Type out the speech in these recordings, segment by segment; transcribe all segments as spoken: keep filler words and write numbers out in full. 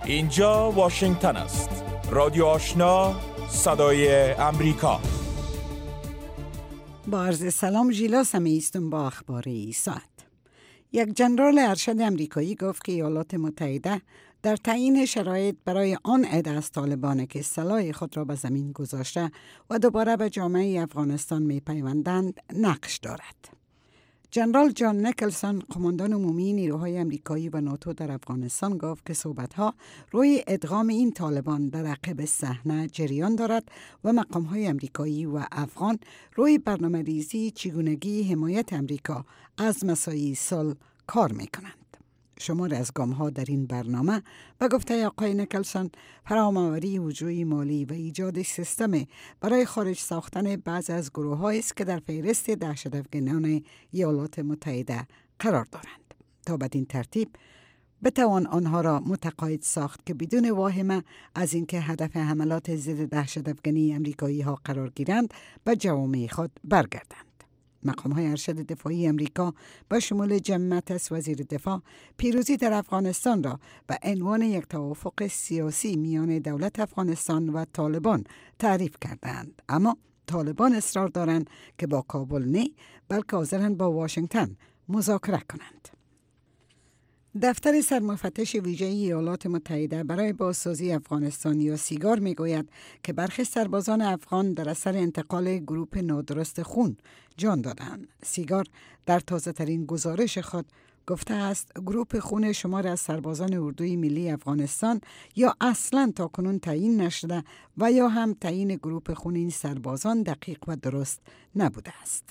اینجا واشنگتن است. رادیو آشنا، صدای امریکا. با عرض سلام، ژیلا سمی هستم با اخبار این ساعت. یک جنرال ارشد امریکایی گفت که ایالات متحده در تعیین شرایط برای آن عده از طالبان که سلاح خود را به زمین گذاشته و دوباره به جامعه افغانستان می پیوندند نقش دارد. جنرال جان نیکلسون، قماندان عمومی نیروهای امریکایی و ناتو در افغانستان، گفت که صحبت‌ها روی ادغام این طالبان در عقب صحنه جریان دارد و مقام‌های امریکایی و افغان روی برنامه‌ریزی چگونگی حمایت امریکا از مساعی صلح کار می‌کنند. شمار از گام‌ها در این برنامه به گفته آقای نیکلسون فرام‌آوری وجوهی مالی و ایجاد سیستم برای خارج ساختن بعضی از گروه‌هایی است که در فهرست دهشت‌افکنان ایالات متحده قرار دارند تا بدین ترتیب بتوان آنها را متقاعد ساخت که بدون واهمه از اینکه هدف حملات ضد دهشت‌افکنی امریکایی‌ها قرار گیرند به جوامع خود برگردند. مقام‌های ارشد دفاعی امریکا با شمول جیم ماتیس وزیر دفاع پیروزی در افغانستان را به عنوان یک توافق سیاسی میان دولت افغانستان و طالبان تعریف کردند، اما طالبان اصرار دارند که با کابل نه بلکه حاضرند با واشنگتن مذاکره کنند. دفتر سرمفتش ویژه ایالات متحده برای بازسازی افغانستان یا سیگار میگوید که برخی سربازان افغان در اثر انتقال گروپ نادرست خون جان دادند. سیگار در تازه ترین گزارش خود گفته است گروپ خون شمار از سربازان اردوی ملی افغانستان یا اصلاً تاکنون تعیین نشده و یا هم تعیین گروپ خون این سربازان دقیق و درست نبوده است.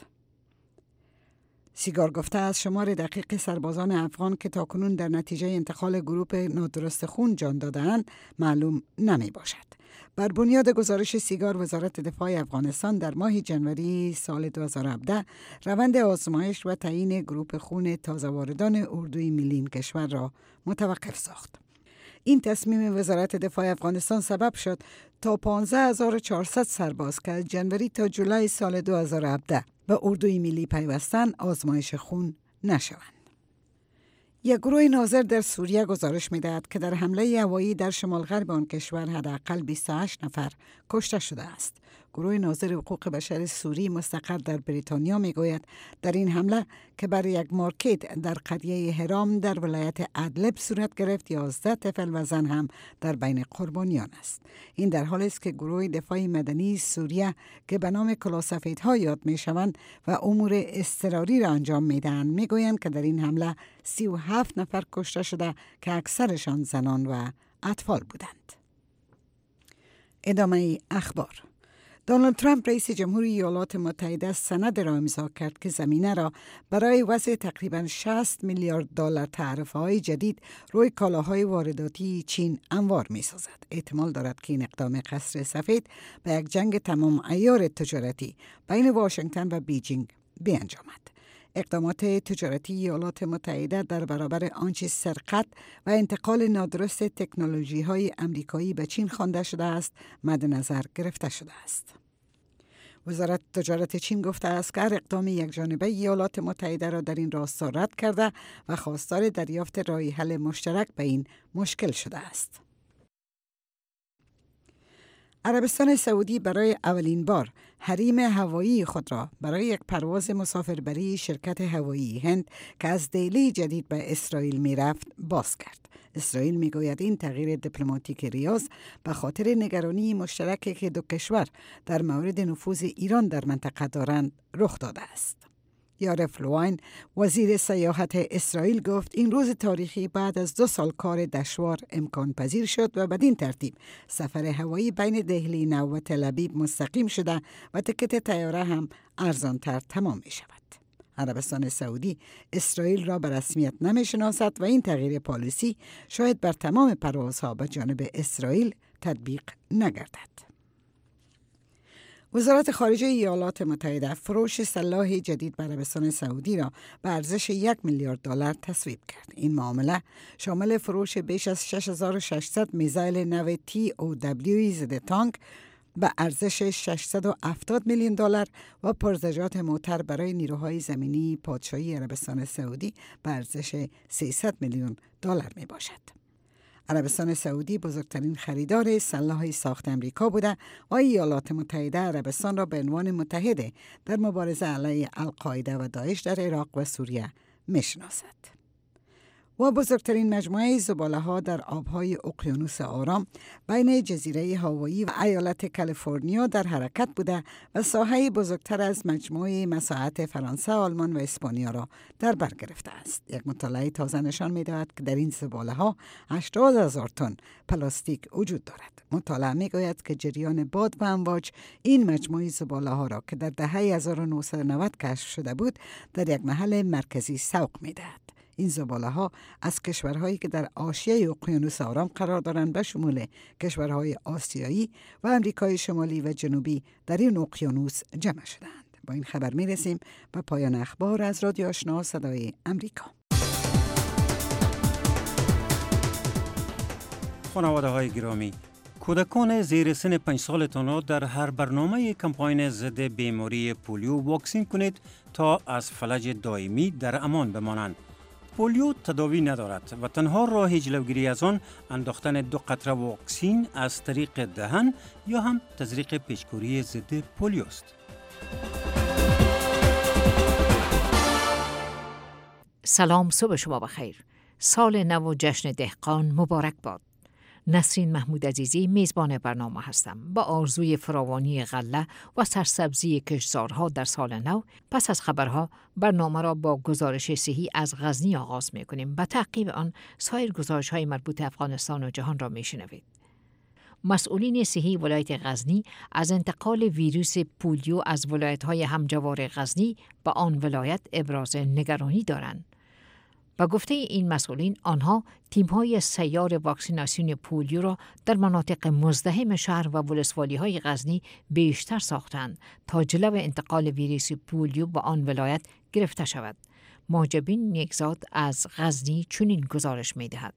سیگار گفته از شمار دقیق سربازان افغان که تاکنون در نتیجه انتقال گروپ نادرست خون جان داده‌اند معلوم نمی باشد. بر بنیاد گزارش سیگار، وزارت دفاع افغانستان در ماه جنوری سال دو هزار و هفده روند آزمایش و تعیین گروپ خون تازه واردان اردوی ملی کشور را متوقف ساخت. این تصمیم وزارت دفاع افغانستان سبب شد تا پانزده هزار و چهارصد سرباز که از جنوری تا جولای سال دو هزار و هفده به اردوی ملی پیوستن آزمایش خون نشوند. یک گروه ناظر در سوریه گزارش می‌دهد که در حمله هوایی در شمال غرب آن کشور حداقل بیست و هشت نفر کشته شده است. گروه ناظر حقوق بشر سوری مستقر در بریتانیا میگوید در این حمله که بر یک مارکت در قریه هرام در ولایت ادلب صورت گرفت، یازده طفل و زن هم در بین قربانیان است. این در حالی است که گروه دفاع مدنی سوریه که به نام کلاسفیدها یاد میشوند و امور اضطراری را انجام میدهند میگویند که در این حمله سی و هفت نفر کشته شده که اکثرشان زنان و اطفال بودند. ادامه اخبار. دونالد ترامپ رئیس جمهوری ایالات متحده سند را امضا کرد که زمینه را برای وضع تقریباً شصت میلیارد دلار تعرفه‌های جدید روی کالاهای وارداتی چین هموار می‌سازد. احتمال دارد که این اقدام قصر سفید به یک جنگ تمام عیار تجارتی بین واشنگتن و بیجینگ بیانجامد. اقدامات تجارتی ایالات متحده در برابر آنچه سرقت و انتقال نادرست تکنولوژی‌های امریکایی به چین خوانده شده است مد نظر گرفته شده است. وزارت تجارت چین گفته است که هر اقدام یک جانبه ایالات متحده را در این راستا رد کرده و خواستار دریافت راه حل مشترک به این مشکل شده است. عربستان سعودی برای اولین بار حریم هوایی خود را برای یک پرواز مسافربری شرکت هوایی هند که از دیلی جدید به اسرائیل می رفت باز کرد. اسرائیل می گوید این تغییر دیپلماتیک ریاض به خاطر نگرانی مشترکی که دو کشور در مورد نفوذ ایران در منطقه دارند رخ داده است. یارف لوین، وزیر سیاحت اسرائیل، گفت این روز تاریخی بعد از دو سال کار دشوار امکان پذیر شد و بدین ترتیب سفر هوایی بین دهلی نو و تل ابیب مستقیم شده و تکت طیاره هم ارزانتر تمام می شود. عربستان سعودی اسرائیل را به رسمیت نمی شناسد و این تغییر پالیسی شاید بر تمام پروازها به جانب اسرائیل تطبیق نگردد. وزارت خارجه ایالات متحده فروش سلاح جدید به عربستان سعودی را به ارزش یک میلیارد دلار تصویب کرد. این معامله شامل فروش بیش از شش هزار و ششصد میزایل نو تی او دبلیو ضد تانک به ارزش ششصد و هفتاد میلیون دلار و پرزجات موتر برای نیروهای زمینی پادشاهی عربستان سعودی به ارزش سیصد میلیون دلار می باشد. عربستان سعودی بزرگترین خریدار سلاح ساخت امریکا بوده و ایالات متحده عربستان را به عنوان متحد در مبارزه علیه القاعده و داعش در عراق و سوریه میشناسد. و بزرگترین مجموعه زباله‌ها در آبهای اقیانوس آرام بین جزیره هاوایی و ایالت کالیفرنیا در حرکت بوده و ساحه بزرگتر از مجموعه مساحت فرانسه، آلمان و اسپانیا را در بر گرفته است. یک مطالعه تازه نشان می‌دهد که در این زباله‌ها هشتاد هزار تن پلاستیک وجود دارد. مطالعه می‌گوید که جریان باد و امواج این مجموعه زباله‌ها را که در دهه هزار و نهصد و نود کشف شده بود در یک محل مرکزی سوق می‌دهد. این زباله‌ها از کشورهایی که در حاشیه اقیانوس آرام قرار دارند به شمول کشورهای آسیایی و امریکای شمالی و جنوبی در این اقیانوس جمع شدند. با این خبر می‌رسیم به پایان اخبار از رادیو آشنا صدای امریکا. خانواده‌های گرامی، کودکان زیر سن پنج سالتان را در هر برنامه کمپاین ضد بیماری پولیو واکسین کنید تا از فلج دائمی در امان بمانند. پولیو تداوی ندارد و تنها راه جلوگیری از آن انداختن دو قطره واکسین از طریق دهن یا هم تزریق پیچکوری ضد پولیو است. سلام، صبح شما بخیر. سال نو و جشن دهقان مبارک باد. نسرین محمود عزیزی میزبان برنامه هستم. با آرزوی فراوانی غله و سرسبزی کشتزارها در سال نو، پس از خبرها برنامه را با گزارش صحی از غزنی آغاز می‌کنیم. به تعقیب آن سایر گزارش‌های مربوط افغانستان و جهان را می‌شنوید. مسئولین صحی ولایت غزنی از انتقال ویروس پولیو از ولایت‌های همجوار غزنی به آن ولایت ابراز نگرانی دارند. با گفته این مسئولین، آنها تیم‌های سیار واکسیناسیون پولیو را در مناطق مزدحم شهر و ولسوالی‌های غزنی بیشتر ساختند تا جلو انتقال ویروس پولیو به آن ولایت گرفته شود. ماجبین نیکزاد از غزنی چنین گزارش می‌دهد.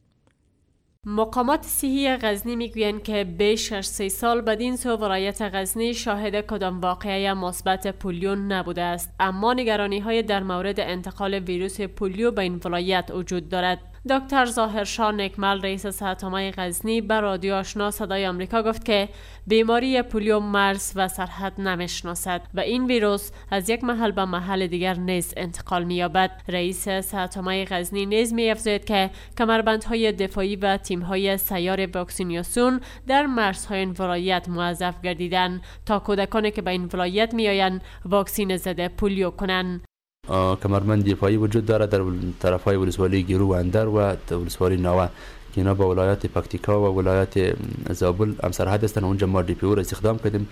مقامات صحی غزنی میگویند که بیش از سه سال بدین سو ولایت غزنی شاهد کدام واقعه مثبت پولیو نبوده است، اما نگرانی های در مورد انتقال ویروس پولیو به این ولایت وجود دارد. دکتر ظاهرشاه نکمل رئیس صحت‌عامه غزنی به رادیو آشنا صدای آمریکا گفت که بیماری پولیو مرز و سرحد نمیشناسد و این ویروس از یک محل به محل دیگر نیز انتقال می‌یابد. رئیس صحت‌عامه غزنی نیز می‌افزاید که کمربندهای دفاعی و تیم‌های سیار واکسیناسیون در مرزهای این ولایت موظف گردیدند تا کودکانی که به این ولایت می‌آیند واکسین ضد پولیو کنند. کمربند دفاعی وجود دارد در طرفهای ولسوالی گیرو و اندر و ولسوالی نوه که اینا با ولایت پکتیکا و ولایت زابل هم سرحد هستند. اونجا ما دی پی او را استخدام کردیم،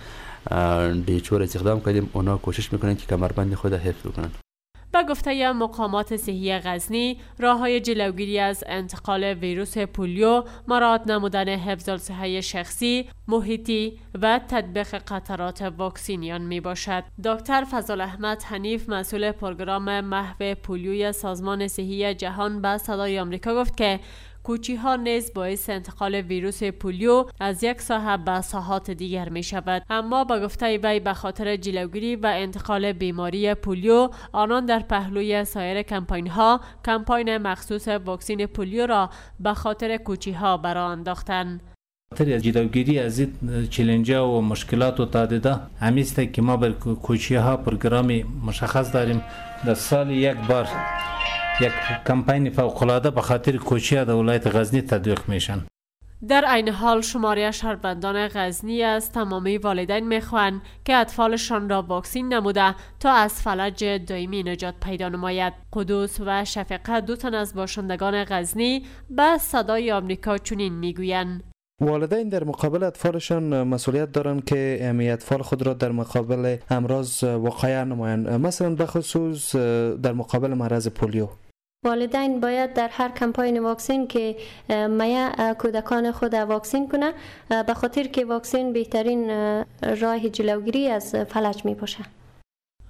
دی چو را استخدام کردیم. اونا کوشش میکنن که کمربند خود حفظ کنن. به گفته مقامات صحی غزنی، راه‌های جلوگیری از انتقال ویروس پولیو مراعات نمودن حفظ الصحه شخصی، محیطی و تطبیق قطرات واکسینیان می باشد. دکتر فضل احمد حنیف، مسئول پروگرام محو پولیوی سازمان صحی جهان، به صدای آمریکا گفت که کوچی ها نیز باعث انتقال ویروس پولیو از یک ساحه به ساحات دیگر می شود. اما با گفته وی به خاطر جلوگیری و انتقال بیماری پولیو، آنان در پهلوی سایر کمپاین ها کمپاین مخصوص واکسین پولیو را به خاطر کوچی ها برآ انداختند. خاطر جلوگیری از این چالنج‌ها و مشکلات و تعداد همیست که ما بر کوچی ها پروگرامی مشخص داریم. در سال یک بار یک کمپین فوق‌العاده به خاطر کوچی‌ها در ولایت غزنی تطبیق میشن. در عین حال شماره شهروندان غزنی از تمامی والدین میخواهند که اطفالشان را واکسین نموده تا از فلج دائمی نجات پیدا نماید. قدوس و شفقه، دو تن از باشندگان غزنی، به صدای آمریکا چنین میگویند: والدین در مقابل اطفالشان مسئولیت دارند که امی اطفال خود را در مقابل امراض وقایع نمایند، مثلا به خصوص در مقابل مرض پولیو. والدین باید در هر کمپاین واکسین که مایه کودکان خود واکسین کنه، به خاطر که واکسین بهترین راه جلوگیری از فلج می باشه.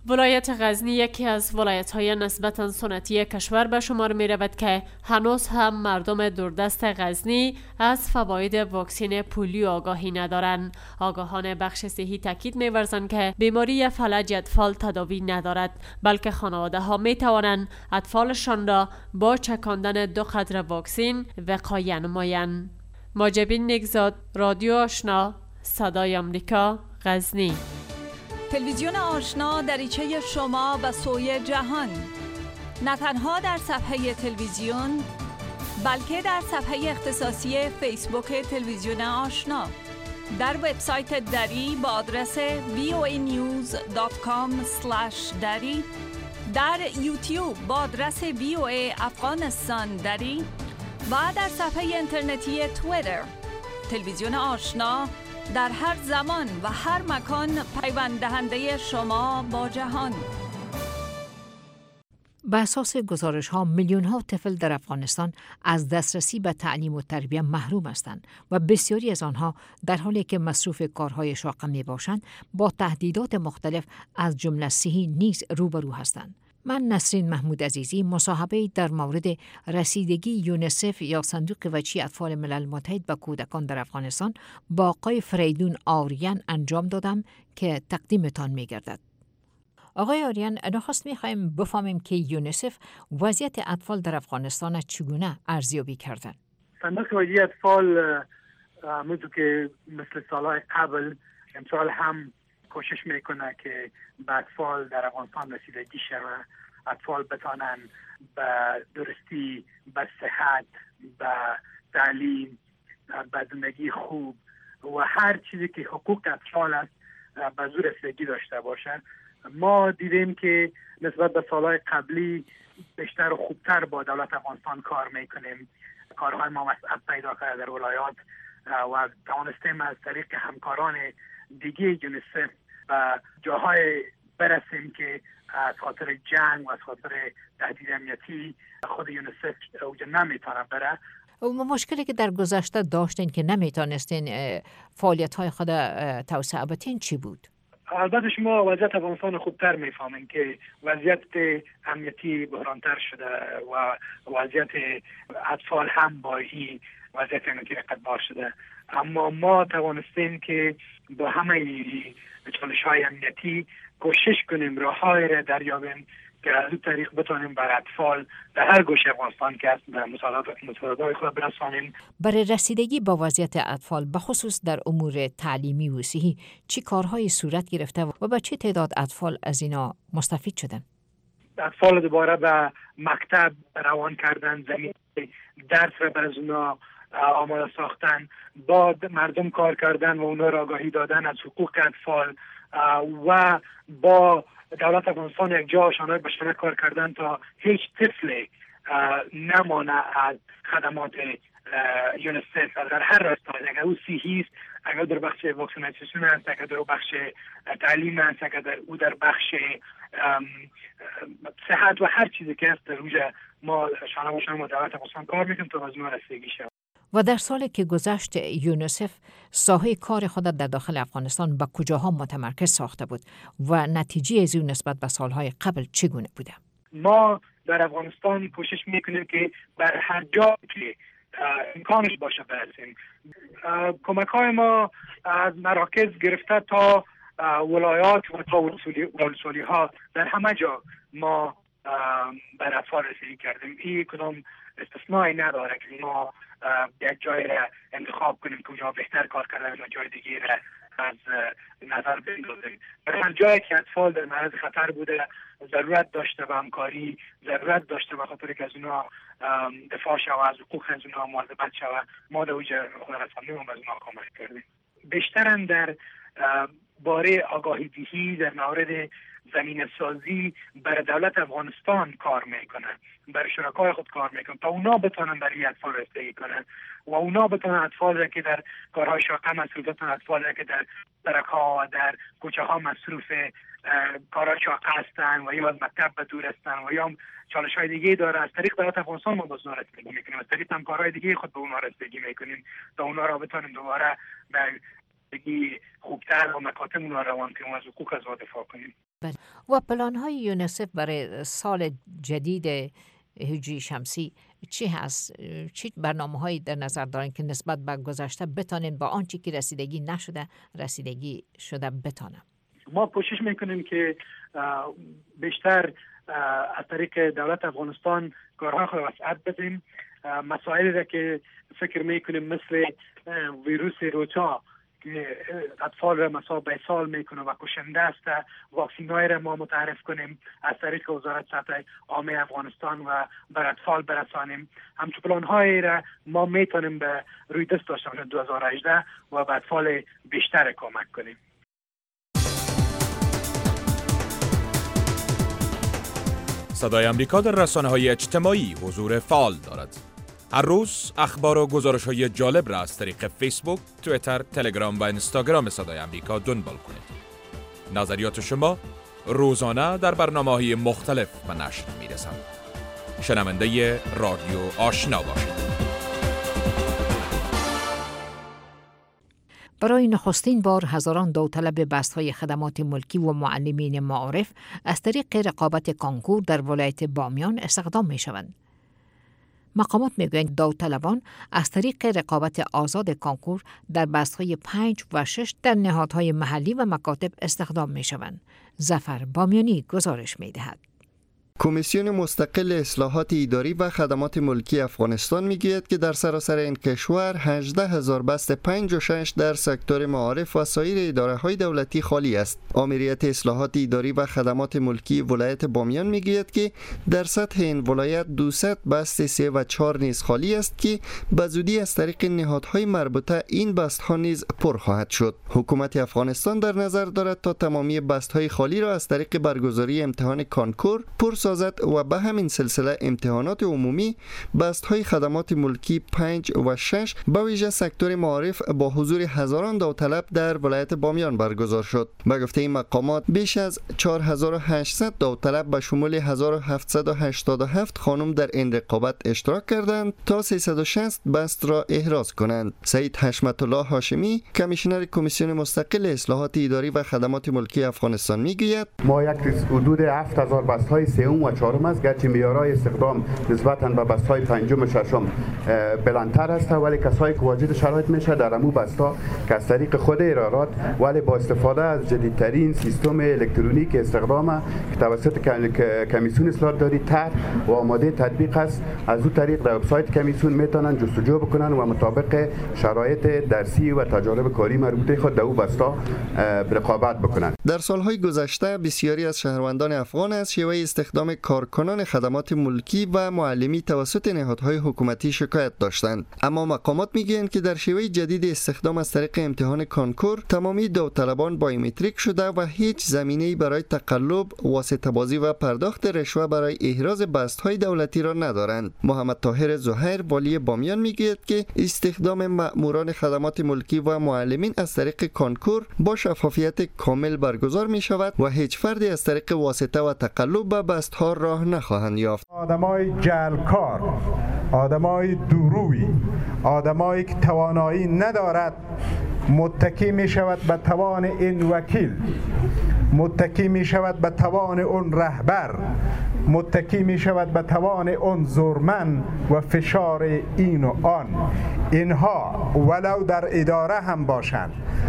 ولایت غزنی یکی از ولایت‌های نسبتاً سنتی کشور به شمار می‌رود که هنوز هم مردم دوردست غزنی از فواید واکسن پولیو آگاهی ندارند. آگاهان بخش صحی تاکید می‌ورزند که بیماری فلج اطفال تداوی ندارد، بلکه خانواده‌ها می‌توانند اطفالشان را با چکاندن دو قطره واکسن وقایه نمایند. ماجبین نگزاد، رادیو آشنا، صدای آمریکا، غزنی. تلویزیون آشنا دریچه شما به سوی جهان، نه تنها در صفحه تلویزیون بلکه در صفحه اختصاصی فیسبوک تلویزیون آشنا، در وبسایت دری با آدرس وی او ای نیوز دات کام اسلش دری، در یوتیوب با آدرس وی او ای افغانستان دری و در صفحه اینترنتی توییتر. تلویزیون آشنا در هر زمان و هر مکان پیوند دهنده شما با جهان. به اساس گزارش ها میلیون ها طفل در افغانستان از دسترسی به تعلیم و تربیت محروم هستند و بسیاری از آنها در حالی که مصروف کارهای شاق می باشند با تهدیدات مختلف از جمله صحی نیز روبرو هستند. من نسرین محمود عزیزی مصاحبه در مورد رسیدگی یونیسف یا صندوق وجهی اطفال ملل متحد به کودکان در افغانستان با آقای فریدون آریان انجام دادم که تقدیمتان می گردد. آقای آریان، نخست می خواهیم بفهمیم که یونیسف وضعیت اطفال در افغانستان چگونه ارزیابی کردن؟ صندوق وجهی اطفال همونطور که مثل سالهای قبل امسال هم کوشش میکنه که به اطفال در افغانستان رسیدگی شود، اطفال بتانن به درستی، به صحت، به تعلیم، به زندگی خوب و هر چیزی که حقوق اطفال است به زور رسیدگی داشته باشند. ما دیدیم که نسبت به سالهای قبلی بیشتر و خوبتر با دولت افغانستان کار میکنیم. کارهای ما مسئله پیدا کرده در ولایات و توانستیم از طریق همکاران دیگه یونیسف و جاهای برسیم که از خاطر جنگ و از خاطر تهدید امنیتی خود یونیسف اوجا نمیتونه بره. مشکلی که در گذشته داشتین که نمیتونستین فعالیت های خود توسعه بدین چی بود؟ البته شما وضعیت افغانستان خوبتر میفهمین که وضعیت امنیتی بحرانتر شده و وضعیت اطفال هم با این وضعیت امنیتی رقابت شده، اما ما توانستیم که با همه چالش های امنیتی کوشش کنیم راه‌های را دریابیم که از این طریق بتونیم بر اطفال در هر گوشه افغانستان که هست به مساعدات خود برسانیم. برای رسیدگی با وضعیت اطفال به خصوص در امور تعلیمی و صحی چی کارهای صورت گرفته و به چه تعداد اطفال از اینا مستفید شدن؟ اطفال دوباره به مکتب روان کردن، زمین درس را بر از اونا آماده ساختن، با مردم کار کردن و اونا را آگاهی دادن از حقوق اطفال و با دولت افغانستان یک جا آشنای بشنه کار کردن تا هیچ طفل نمانه از خدمات یونیسف در هر راستای، اگر او صحی است، اگر در بخش واکسیناسیون است، اگر در بخش تعلیم است، اگر در او در بخش صحت و هر چیزی که است در روژه ما شانه باشن و دولت افغانستان کار میکنیم تا از اون رسیدگی شد. و در سالی که گذشت یونیسف ساحه کار خود در داخل افغانستان به کجاها متمرکز ساخته بود و نتیجه از اون نسبت به سالهای قبل چگونه بوده؟ ما در افغانستان کوشش میکنیم که بر هر جا که امکانش باشه برسیم. کمک های ما از مراکز گرفته تا ولایات و تا ولسوالی ها در همه جا ما بر اطفال رسیدگی کردیم. این کدام استثنایی نداره که ما یک جای را انتخاب کنیم که اونجا بهتر کار کردن و جای دیگه را از نظر بندازیم. در هر جایی که اطفال در معرض خطر بوده ضرورت داشته به همکاری، ضرورت داشته به خاطر که از اونها دفاع شود، از حقوق از اونها مواظبت شود، ما در اونجا خود رساندیم و از اونها کمک کردیم. بیشترن در باره آگاهی دهی در مورد زمین سازی برای دولت افغانستان کار میکنن، برای شرکای خود کار میکنن تا اونا بتونن برای اطفال رسیدگی کنن و اونا بتونن اطفال را که در کارهای شاقه مصروف هستن، اطفال را که در سرک‌ها و در کوچه ها مصروف کارهای شاقه هستن و یا از مکتب به دور هستن و یا چالش های دیگه داره، از طریق دولت افغانستان ما با اونا رسیدگی میکنیم، از طریق هم کارهای دیگه خود به اونا رسیدگی میکنیم تا اونا را بتونیم دوباره به زندگی خوبتر و مکاتب اونا روان کنیم و از حقوق از دفاع کنیم. بله. و پلان های یونیسف برای سال جدید هجری شمسی چی هست؟ چی برنامه هایی در نظر دارین که نسبت به گذشته بتانین با آنچه که رسیدگی نشده رسیدگی شده بتانم؟ ما کوشش میکنیم که بیشتر از طریق دولت افغانستان کارهای خود وسعت بدیم. مسائلی را که فکر میکنیم مثل ویروس روتا که اطفال را مصاب به سال میکنه و کشنده است، واکسین‌های را ما متعارف کنیم از طریق وزارت صحت عامه افغانستان و بر اطفال برسانیم. همچون پلان‌هایی را ما میتونیم به روی دست داشته باشیم دو هزار و هجده و به اطفال بیشتر کمک کنیم. صدای امریکا در رسانه‌های اجتماعی حضور فعال دارد. هر روز اخبار و گزارش‌های جالب را از طریق فیسبوک، توییتر، تلگرام و اینستاگرام صدای امریکا دنبال کنید. نظریات شما روزانه در برنامه‌های مختلف به نشر می‌رسند. شنونده رادیو آشنا باشید. برای نخستین بار هزاران داوطلب بست‌های خدمات ملکی و معلمین معارف از طریق رقابت کانکور در ولایت بامیان استخدام می‌شوند. مقامات میگویند داوطلبان از طریق رقابت آزاد کانکور در بست‌های پنج و شش در نهادهای محلی و مکاتب استخدام می‌شوند. ظفر بامیانی گزارش می‌دهد. کمیسیون مستقل اصلاحات اداری و خدمات ملکی افغانستان میگوید که در سراسر این کشور هجده هزار بست پنج و شش در سکتور معارف و سایر اداره‌های دولتی خالی است. آمریت اصلاحات اداری و خدمات ملکی ولایت بامیان میگوید که در سطح این ولایت دویست بست سه و چهار نیز خالی است که به زودی از طریق نهادهای مربوطه این بست‌ها نیز پر خواهد شد. حکومت افغانستان در نظر دارد تا تمامی بست‌های خالی را از طریق برگزاری امتحان کانکور پر سازد و به همین سلسله امتحانات عمومی بست‌های خدمات ملکی پنج و شش به ویژه سکتور معارف با حضور هزاران داوطلب در ولایت بامیان برگزار شد. به گفته این مقامات بیش از چهار هزار و هشتصد داوطلب به شمول هزار و هفتصد و هشتاد و هفت خانم در این رقابت اشتراک کردند تا سیصد و شصت بست را احراز کنند. سعید حشمت الله هاشمی کمیشنر کمیسیون مستقل اصلاحات اداری و خدمات ملکی افغانستان میگوید ما یک حدود هفت هزار بست‌های سوم و چهارم است، گرچه معیارهای استخدام نسبتاً به بست‌های پنجم و ششم بلندتر است، ولی کسایی که واجد شرایط میشه در امو بستا که از طریق خود ارائات ولی با استفاده از جدیدترین سیستم الکترونیک استخدام که توسط کمیسیون اصلاحات اداری طرح و آماده تطبیق است، از اون طریق در وبسایت کمیسیون میتونن جستجو بکنن و مطابق شرایط درسی و تجارب کاری مربوطه خود در اون بستا رقابت بکنن. در سالهای گذشته بسیاری از شهروندان افغان از شیوه استخدام کارکنان خدمات ملکی و معلمی توسط نهادهای حکومتی شکایت داشتند، اما مقامات میگویند که در شیوه جدید استخدام از طریق امتحان کانکور تمامی داوطلبان بایومتریک شده و هیچ زمینه‌ای برای تقلب، واسطه‌بازی و پرداخت رشوه برای احراز بست‌های دولتی را ندارند. محمد طاهر زهیر والی بامیان میگوید که استخدام مأموران خدمات ملکی و معلمین از طریق کانکور با شفافیت کامل برگزار می شود و هیچ فردی از طریق واسطه و تقلب به بست‌ها راه نخواهند یافت. آدمای جعلکار، آدمای دوروی، آدمایی که توانایی ندارد متکی می شود به توان این وکیل، متکی می شود به توان اون رهبر، متکی می شود به توان اون زورمن و فشار این و آن. اینها ولو در اداره هم باشند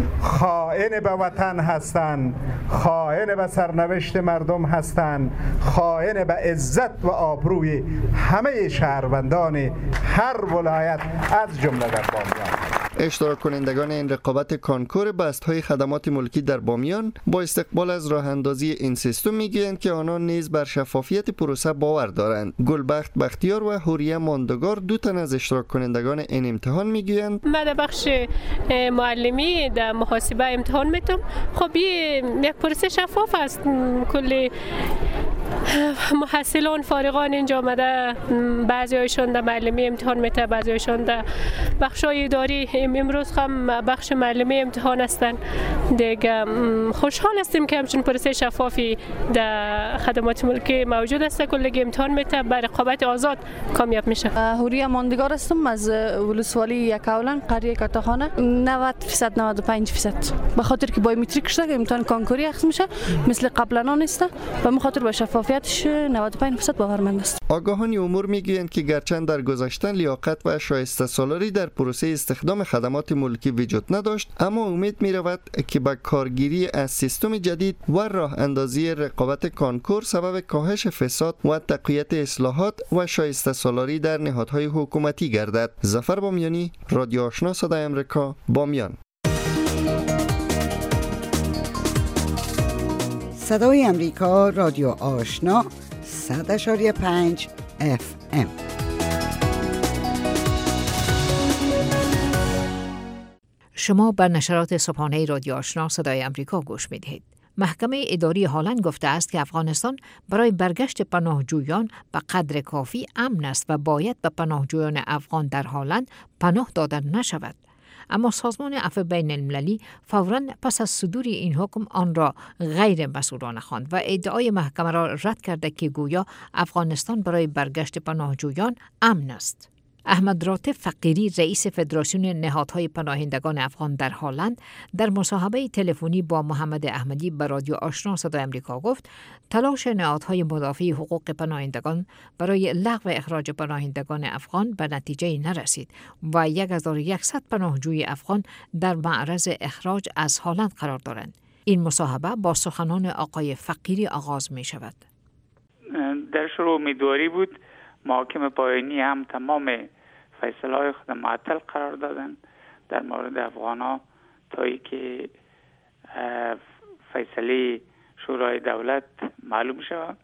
خائن به وطن هستند، خائن به سرنوشت مردم هستند، خائن به عزت و آبروی همه شهروندان هر ولایت از جمله در بامیان. اشتراک کنندگان این رقابت کانکور بست‌های خدمات ملکی در بامیان با استقبال از راه اندازی این سیستم میگویند که آنان نیز بر شفافیت پروسه باور دارند. گلبخت بختیار و حوریه ماندگار دو تن از اشتراک کنندگان این امتحان میگویند من در بخش معلمی در محاسبه امتحان میتونم. خب یک پروسه شفاف است، کلی محصلان فارغان اینجا آمده، بعضی هایشان در معلمی امتحان میته، بعضی هایشان در بخش های اداری. امروز هم بخش معلمی امتحان هستن دیگه. خوشحال هستیم که همچون پروسه شفافی در خدمات ملکی موجود است. کلگی امتحان میته بر رقابت آزاد کامیاب میشه. هوریا ماندگار هستم از ولسوالی یکاولن قریه کاتاخانه. نود درصد نود و پنج درصد به خاطر که بایومتریک شده امتحان کنکوری اخذ میشه مثل قبلا نیست و به خاطر با شفافیتش نود و پنج درصد باورمند است. آگاهان امور میگویند که گرچند در گذشته لیاقت و شایسته سالاری در پروسه استخدام خدمات ملکی وجود نداشت، اما امید میرود که با کارگیری از سیستم جدید و راه اندازی رقابت کانکور سبب کاهش فساد و تقویت اصلاحات و شایسته سالاری در نهادهای حکومتی گردد. ظفر بامیانی، رادیو آشنا صدای آمریکا، بامیان. صدای آمریکا، رادیو آشنا، صد اشاری پنج اف ام. شما بر نشرات صبحانه رادیو آشنا صدای آمریکا گوش می‌دهید. محکمه اداری هالند گفته است که افغانستان برای برگشت پناهجویان به قدر کافی امن است و باید به پناهجویان افغان در هالند پناه داده نشود. اما سازمان عفو بین المللی فوراً پس از صدور این حکم آن را غیر مسئولانه خواند و ادعای محکمه را رد کرده که گویا افغانستان برای برگشت پناهجویان امن است. احمد راتب فقیری، رئیس فدراسیون نهادهای پناهندگان افغان در هالند، در مصاحبه تلفنی با محمد احمدی به رادیو آشنا صدای آمریکا گفت تلاش نهادهای مدافع حقوق پناهندگان برای لغو اخراج پناهندگان افغان به نتیجه نرسید و هزار و صد پناهجوی افغان در معرض اخراج از هالند قرار دارند. این مصاحبه با سخنان آقای فقیری آغاز می شود. در شروع امیدواری بود. محاکم پایانی هم تمام فیصله های خود معطل قرار دادن در مورد افغانا تا ای که فیصله شورای دولت معلوم شود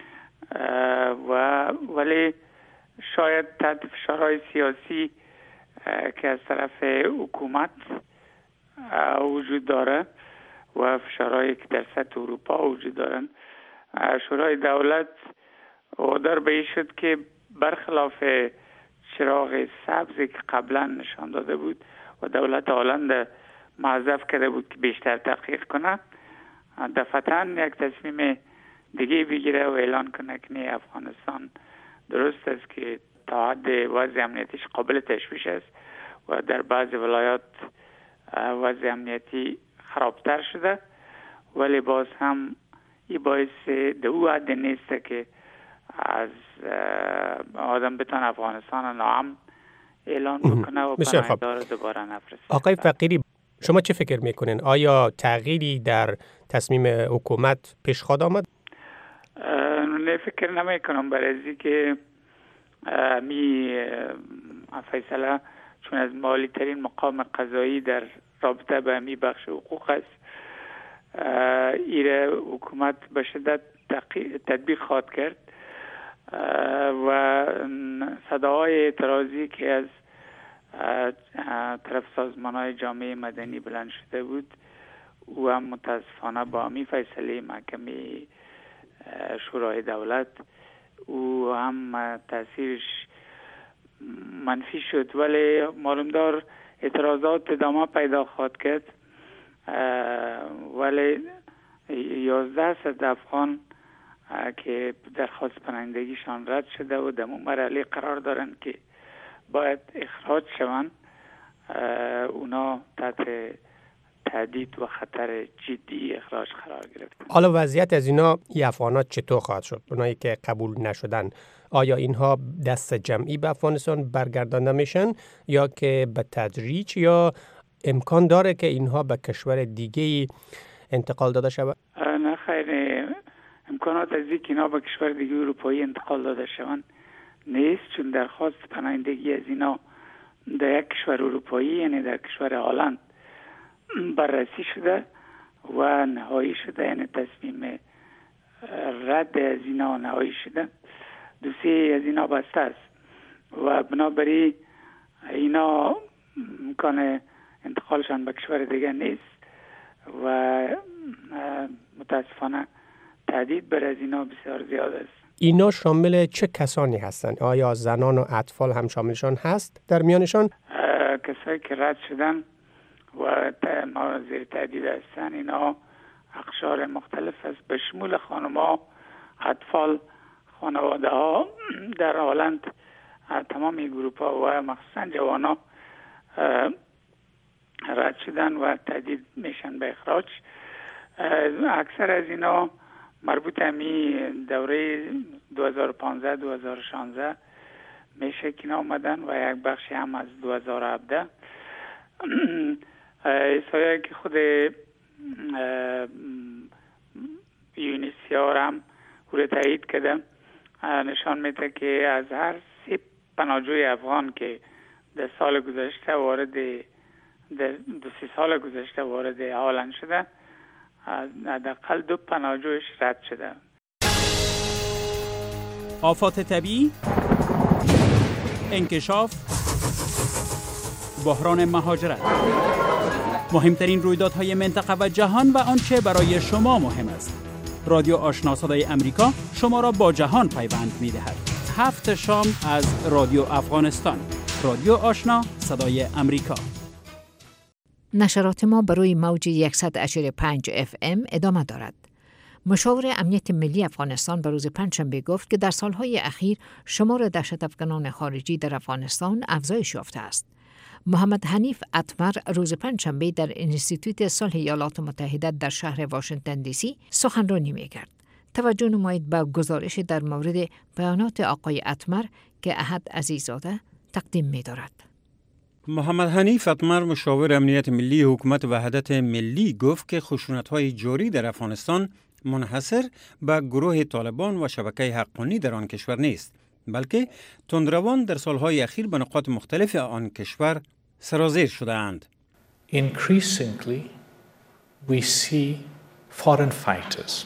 و ولی شاید تحت فشارهای سیاسی که از طرف حکومت وجود داره و فشارهایی که در سطح اروپا وجود دارن، شورای دولت وادار به این شد که برخلاف چراغ سبزی که قبلا نشان داده بود و دولت هالند معذف کرده بود که بیشتر تحقیق کنه، دفعتاً یک تصمیم دیگه بگیره و اعلان کنه که نه، افغانستان درست است که تا حد وضع امنیتیش قابل تشویش است و در بعض ولایات وضع امنیتی خرابتر شده، ولی باز هم این باعث در او حد نیست که از آدم بتونه افغانستان ناامن اعلان بکنه و پناهدار دوباره نفرسته. آقای فقیری، شما چه فکر میکنین؟ آیا تغییری در تصمیم حکومت پیش خواهد آمد؟ نه، فکر نمی کنم، برای که می فیصله چون از مالی ترین مقام قضایی در رابطه به می بخش حقوق است، ایره حکومت به شدت تطبیق خواهد کرد و صداهای اعتراضی که از طرف سازمان‌های جامعه مدنی بلند شده بود او هم متاسفانه با همی فیصله محکمه شورای دولت او هم تاثیرش منفی شد، ولی معلومدار اعتراضات ادامه پیدا خواهد کرد. ولی یازده صد افغان که درخواست پناهندگیشان رد شده و در اون مرحله قرار دارند که باید اخراج شوند، اونا تحت تهدید و خطر جدی اخراج قرار گرفت. حالا وضعیت از اینا ای افغانات چطور خواهد شد؟ اونایی که قبول نشدن، آیا اینها دست جمعی به افغانستان برگردانده میشن یا که به تدریج، یا امکان داره که اینها به کشور دیگه انتقال داده شود؟ نه خیر، امکانات از اینکه اینا به کشور دیگه اروپایی انتقال داده شوند نیست، چون درخواست پناهندگی از اینا در یک کشور اروپایی یعنی در کشور هالند بررسی شده و نهایی شده، یعنی تصمیم رد از اینا نهایی شده. دوسیه از اینا بسته است و بنابراین اینا امکان انتقالشان به کشور دیگه نیست و متاسفانه تهدید بر از اینا بسیار زیاد است. اینا شامل چه کسانی هستند؟ آیا زنان و اطفال هم شاملشان هست در میانشان؟ کسایی که رد شدن و ما زیر تهدید هستند اینا اقشار مختلف است، به شمول خانم‌ها، اطفال، خانواده ها در هالند، تمامی گروپ ها و مخصوصا جوانا رد شدن و تهدید میشن به اخراج. اکثر از اینا مربوط همی دوره دو هزار و پانزده دو هزار و شانزده میشه که آمدن و یک بخشی هم از دو هزار و هفده. ایسایی که خود یونیسیار هم او تایید کرده، نشان میده که از هر سی پناهجوی افغان که در سال گذشته وارد در دو سی سال گذشته وارد هالند شده، حداقل دو پناهجویش رد شده. آفات طبیعی، انکشاف، بحران مهاجرت، مهمترین رویدادهای منطقه و جهان و آنچه برای شما مهم است. رادیو آشنا صدای امریکا شما را با جهان پیوند می‌دهد. هفت شام از رادیو افغانستان. رادیو آشنا صدای امریکا. نشرات ما برای موج صد و پنج اف ام ادامه دارد. مشاور امنیت ملی افغانستان به روز پنجشنبه گفت که در سالهای اخیر شمار دهشت افغانان خارجی در افغانستان افزایش یافته است. محمد حنیف اتمر روز پنجشنبه در انستیتوت صلح ایالات متحده در شهر واشنگتن دی سی سخنرانی می‌کرد. توجه نمایید به گزارش در مورد بیانات آقای اتمر که احد عزیزاده تقدیم می‌دارد. محمد حنیف اتمر مشاور امنیت ملی حکومت وحدت ملی گفت که خشونت‌های جاری در افغانستان منحصر به گروه طالبان و شبکه حقانی در آن کشور نیست، بلکه تندروان در سالهای اخیر به نقاط مختلف آن کشور سرازیر شده اند. Increasingly we see foreign fighters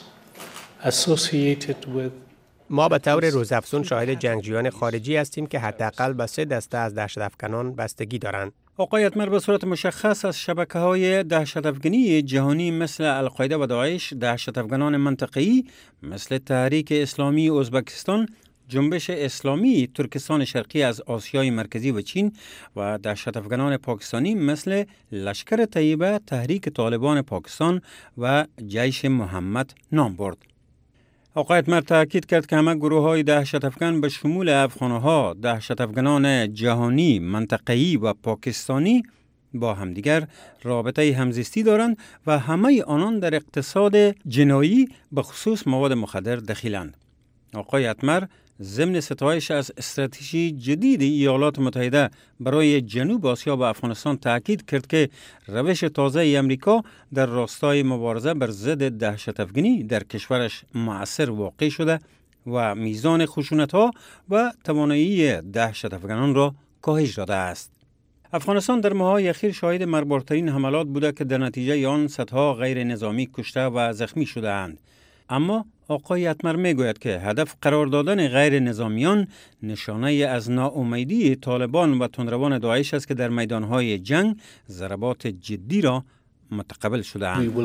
associated with ما به طور روزافزون شاهد جنگجویان خارجی هستیم که حداقل به سه دسته از دهشت افغانان بستگی دارند. آقای اتمر به صورت مشخص از شبکه‌های دهشت افغانی جهانی مثل القاعده و داعش، دهشت افغانان منطقه‌ای مثل تحریک اسلامی ازبکستان، جنبش اسلامی ترکستان شرقی از آسیای مرکزی و چین و دهشت افغانان پاکستانی مثل لشکر طیبه، تحریک طالبان پاکستان و جیش محمد نام برد. آقای اتمر تاکید کرد که همه گروه های دهشت افغان به شمول افغانها، دهشت افغانان جهانی، منطقه‌ای و پاکستانی با همدیگر رابطه همزیستی دارند و همه آنان در اقتصاد جنایی به خصوص مواد مخدر دخیلند. آقای اتمر ضمن ستایش از استراتژی جدید ایالات متحده برای جنوب آسیا و افغانستان تاکید کرد که روش تازه امریکا در راستای مبارزه بر ضد دهشت افغانی در کشورش مؤثر واقع شده و میزان خشونت‌ها و توانایی دهشت افغانان را کاهش داده است. افغانستان در ماه‌های اخیر شاهد مربوط‌ترین حملات بوده که در نتیجه آن صدها غیر نظامی کشته و زخمی شده اند. اما آقای اتمر میگوید که هدف قرار دادن غیر نظامیان نشانه از ناامیدی طالبان و تندروان داعش است که در میدانهای جنگ ضربات جدی را متقبل شده اند.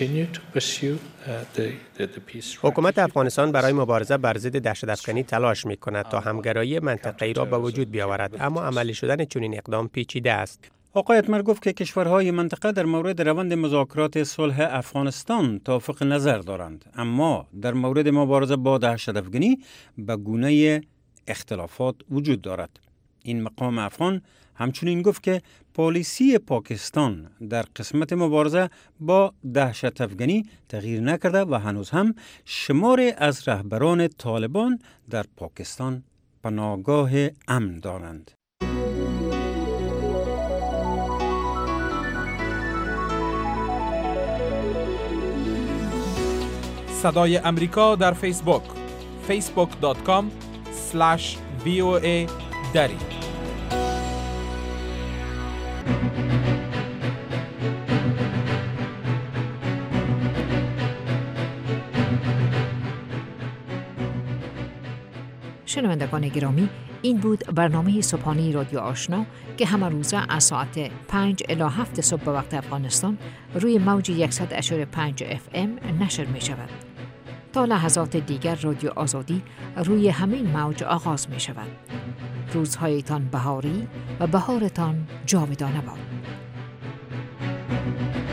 حکومت افغانستان برای مبارزه بر ضد دهشت افغانی تلاش می کند تا همگرایی منطقه‌ای را به وجود بیاورد، اما عملی شدن چنین اقدام پیچیده است. آقای اتمر گفت که کشورهای منطقه در مورد روند مذاکرات صلح افغانستان توافق نظر دارند، اما در مورد مبارزه با دهشت افغانی به گونه اختلافات وجود دارد. این مقام افغان همچنین گفت که پالیسی پاکستان در قسمت مبارزه با دهشت افغانی تغییر نکرده و هنوز هم شمار از رهبران طالبان در پاکستان پناهگاه امن دارند. صدای امریکا در فیسبوک فیسبوک دات کام اسلش وی او ای دری. شنوندگان گرامی، این بود برنامه صبحانه رادیو آشنا که همه روزه از ساعت پنج الی هفت صبح به وقت افغانستان روی موج صد و پنج اف ام نشر می شود. تا لحظات دیگر رادیو آزادی روی همین موج آغاز می شود. روزهایتان بهاری و بهارتان جاودانه باد.